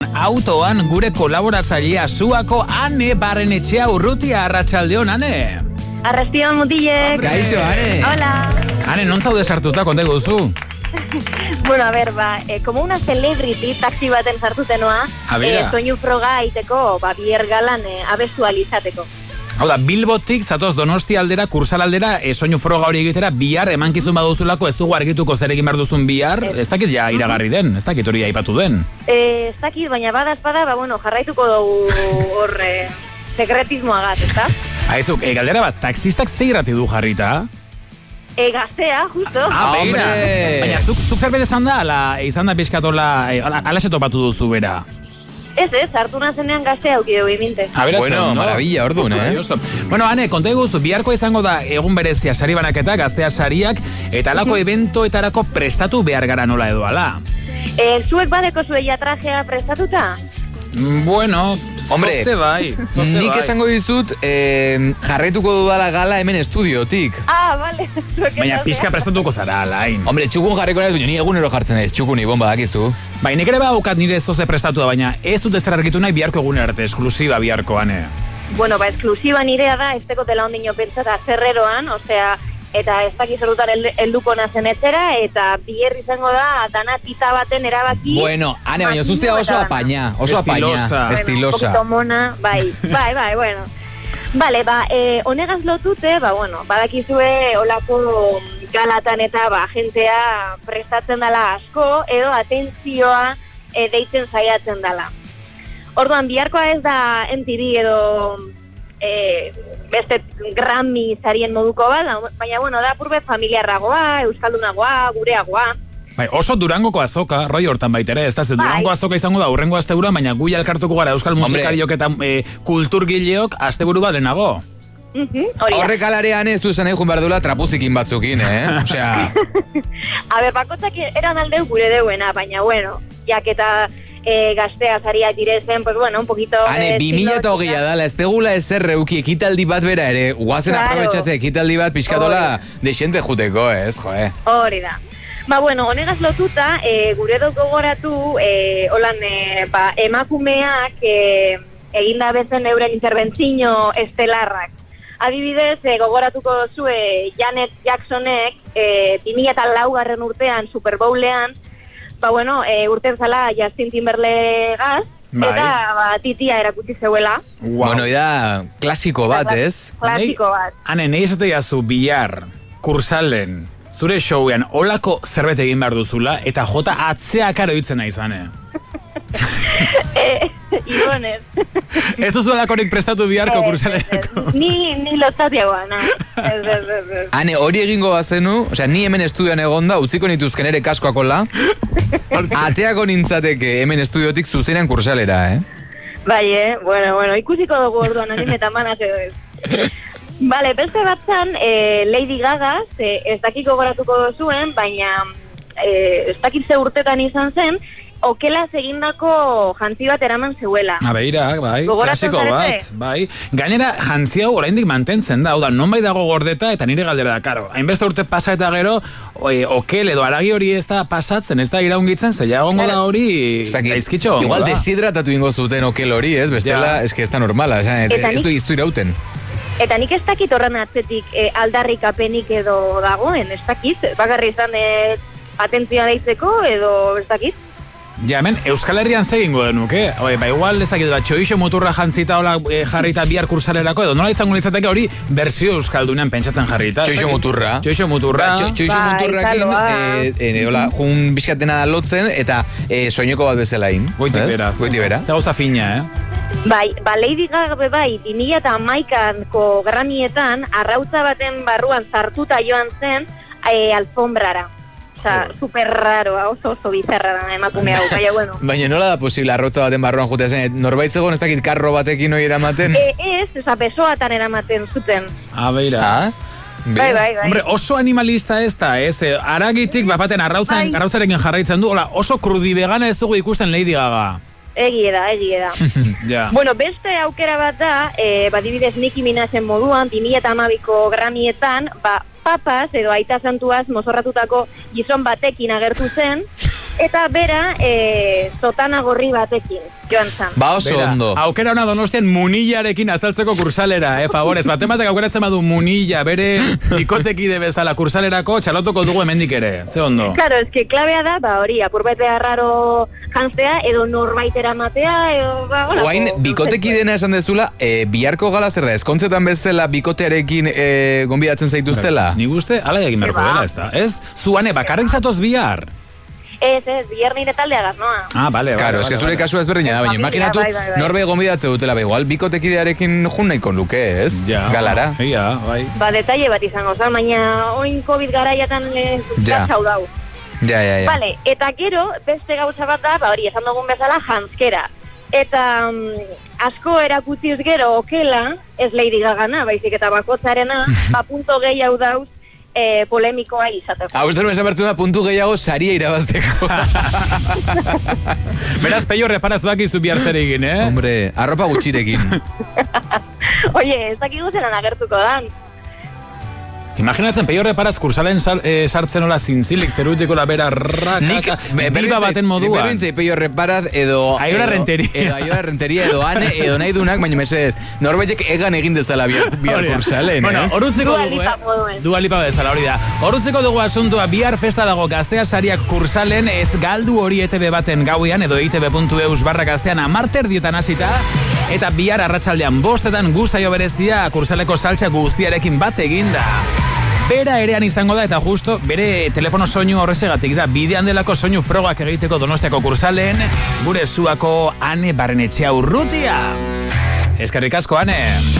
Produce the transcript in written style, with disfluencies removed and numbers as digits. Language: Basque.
Autoan gure kolaboratzailea Suako Ane Barrenetxea Urrutia. Arratsaldeon, Ane. Arrastion, mutilek. Kaixo, Ane. Hola. Ane, non zaude sartuta, konta guzu? Bueno, a ver, como una celebrity taxi baten sartutenoa, soinu froga aiteko, bier galan abestualizateko. Hau da, Bilbotik zatoz Donostia aldera, Kursal aldera, soinu froga hori egitera, bihar emankizun baduzulako, ez dugu argituko zer egin behar duzun bihar, ez dakit ja iragarri den, ez dakit hori aipatu den. Ez dakit, baina badazpada, jarraituko dugu hor sekretismoagaz, ez da? Aizu, galdera bat, taxistak zeirati du jarrita? Gaztea, justo. Begira. Baina, zuk zerbait esan da, izan da pixkatola, alaxe topatu duzu bera? Ez, hartu nazenean gaztea aukideu iminte. Bueno, maravilla, ordun, Bueno, Ane, konta guzu, biharko izango da egun berezia sari banaketa, gaztea sariak, eta alako eventoetarako prestatu behar gara nola edo ala. Zuek badeko zueia trajea prestatuta? Bueno, hombre, zoze bai. Nik esango dizut, jarraituko dudala gala hemen estudiotik. Vale. Baina pixka prestatuko zara, alain. Hombre, txukun jarriko naiz, ni egunero jartzen naiz, txukuni, bomba dakizu. Nik ere baukat nire zoze prestatu da, baina ez dut ezer argitu nahi biharko egun arte, esklusiba biharko, Ane. Bueno, esklusiba nirea da, ez teko dela ondino pentsata zerreroan, osea, eta ez dakiz horretar helduko nazen etzera, eta biher izango da, dana tita baten erabaki... Bueno, Ane, baina zuztea oso apaña, estilosa. Un poquito mona, bai, bueno. Vale, honegaz lotute, badakizue olako galatan eta jentea prestatzen dela asko, edo atentzioa deitzen saiatzen dela. Orduan, biharkoa ez da MTV edo... beste Grammy zarien moduko bat, baina da purbet familiarragoa, euskaldunagoa, gureagoa. Oso Durangoko azoka, roi hortan baitere, ez da, Durango azoka izango da urrengo asteburuan, baina gu elkartuko gara euskal musikariok eta kulturgileok asteburu bat denago. Horrek alarean ez du esan egin behar duela trapuzikin batzukin, Osea... A ber, bakotzak eran aldeu gure deuena, baina jak eta... gaztea zariak direzen, un poquito... Ane, 2020 dala, ez tegula ezer reuki ekitaldi bat bera ere, guazen aprobetxatze ekitaldi bat pixkatola desente juteko, ez, joe. Hori da. Honegaz lotuta, gure dut gogoratu, emakumeak eginda bezen euren interbentzino estelarrak. Adibidez, gogoratuko zue Janet Jacksonek 2004 urtean Super Bowlean, urten zala Justin Timberlegaz, eta titia erakutsi zeuela. Bueno, da klasiko bat, ez? Klasiko bat. Ane, nahi esate jazu bihar, Kursalen, zure showean, olako zerbait egin behar duzula, eta jota atzeak aroitzen nahi zane. Ibonez. Ez duzu alakorik prestatu biharko Kursalenako? Ni lotatiagoa, na. Ane, hori egingo bazenu, ni hemen estudioan egonda, utziko nituzken ere kaskoakola, ateako nintzateke hemen estudiotik zuzenean Kursalera, Bai, bueno, ikusiko dugu orduan, anime eta manaz edo ez. Vale, beste batzan, Lady Gaga, ez dakiko goratuko zuen, baina ez dakit ze urtetan izan zen, okelaz egindako jantzi bat eraman zeuela. Beira, bai, klasiko bat, bai. Gainera, jantzi hau oraindik mantentzen da, non bai dago gordeta eta nire galdera da, karo. Hainbeste urte pasa eta gero, okel edo aragi hori ez da pasatzen, ez da iraungitzen, zeia gongo da hori gaizkitxo. Igual deshidratatu ingo zuten okel hori, ez? Bestela, ez que ez da normala, ez du irauten. Eta nik ez dakit horren atzetik aldarrikapenik edo dagoen, ez dakit, bakarri izan atentzioa deitzeko edo ez dakit. Ja, hemen, Euskal Herrian zegingo denuke, igual ezakit txoixo muturra jantzita hola jarrita bihar Kursalerako, edo nola izango litzateke hori berzio euskaldunean pentsatzen jarrita. Txoixo muturra. Txoixo muturrakin, jun bizkatena lotzen, eta soineko bat bezalain. Goiti bera. Zagauza fina, Bai, Lady Gaga bai, 2011ko Grammyetan, arrautza baten barruan zartuta joan zen alfombrara. Super raro, oso bizarra emakume hau, Baina nola da posible arrotza baten barruan jutea zen? Norbait zegoen ez dakit karro batekin hori eramaten? Besoatan eramaten zuten. Beira. Bai. Hombre, oso animalista ez da, aragitik bapaten arrautzarekin jarraitzen du, oso krudibegana ez dugu ikusten Lady Gaga. Egie da. Bueno, beste aukera bat da, badibidez Nicki Minajen moduan, 2012ko Grammyetan, papas edo aita santuaz mozorratutako gizon batekin agertu zen, eta bera sotana gorri batekin joan zan. Ba, oso ondo. Aukera ona Donostian munillarekin azaltzeko kursalera, favorez. Batematek aukeratzen badu munilla, bere bikotekide bezala kursalerako, txalotuko dugu hemendik ere. Ze ondo? Claro, eske klabea da, hori, apurbete arraro jantzea, edo norbaitera matea, edo... Oain, bikotekidena esan dezula, biharko gala zer da, eskontzetan bezala bikotearekin gonbidatzen zaituztela? Ni guzti, ala egin berko dela, ez da. Ez, zuane, bakarrik zatoz bihar? Ez, bihar nire taldeagaz, noa. Bale. Claro, eske zure kasua ezberdina da, baina imaginatu norbe gonbidatze dutela, igual bikotekidearekin jun nahiko luke, ez? Galara. Ia, bai. Detalle bat izango, baina oin COVID garaiatan gatxau dau. Ja. Vale, eta gero, beste gauza bat da, hori, esan dugun bezala, jantzkera. Eta asko erakutziz gero okela, ez Lady Gagana, baizik eta bakotzarena, punto gehiago dauz, polemikoa izateko. Uste nuen esan bertzen da, puntu gehiago saria irabazteko. Beraz, Peio reparaz bakizu bihar zer egin, Hombre, arropa gutxirekin. Oye, ez dakigu zelan agertuko dan. Imaginatzen, Peio reparaz kursalen sartzen hola zintzilik zerutikola bera rakaka, diba baten modua. Berrintzei Peio reparaz edo... Aiora renteria. Edo Aiora renteria, edo ane, edo nahi dunak, baina mesedez, norbaitek egan egin dezala bihar kursalen, Bueno, horutzeko dugu, Dua Lipa bezala, hori da. Horutzeko dugu asuntua, bihar festa dago Gaztea Sariak kursalen, ez galdu hori ETV baten gauean, edo itv.eus/gaztean amarterdietan hasita, eta bihar arratsaldean 5 gu saio berezia kursaleko saltsa guztiarekin bat eginda. Bera erean izango da, eta justo bere telefono soinu horrezegatik da, bidean delako soinu frogak egiteko Donostiako kursalen, gure zuako Ane Barrenetxea Urrutia. Eskerrik asko, Ane.